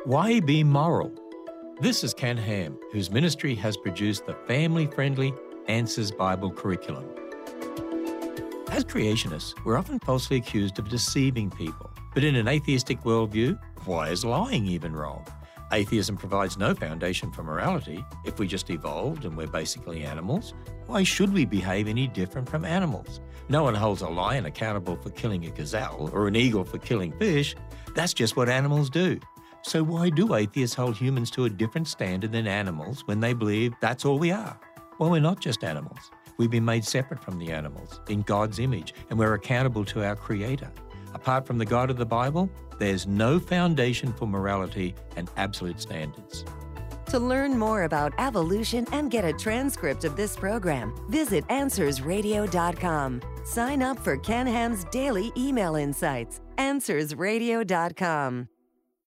Why be moral? This is Ken Ham, whose ministry has produced the family-friendly Answers Bible curriculum. As creationists, we're often falsely accused of deceiving people. But in an atheistic worldview, why is lying even wrong? Atheism provides no foundation for morality. If we just evolved and we're basically animals, why should we behave any different from animals? No one holds a lion accountable for killing a gazelle or an eagle for killing fish. That's just what animals do. So why do atheists hold humans to a different standard than animals when they believe that's all we are? Well, we're not just animals. We've been made separate from the animals in God's image, and we're accountable to our Creator. Apart from the God of the Bible, there's no foundation for morality and absolute standards. To learn more about evolution and get a transcript of this program, visit AnswersRadio.com. Sign up for Ken Ham's daily email insights. AnswersRadio.com.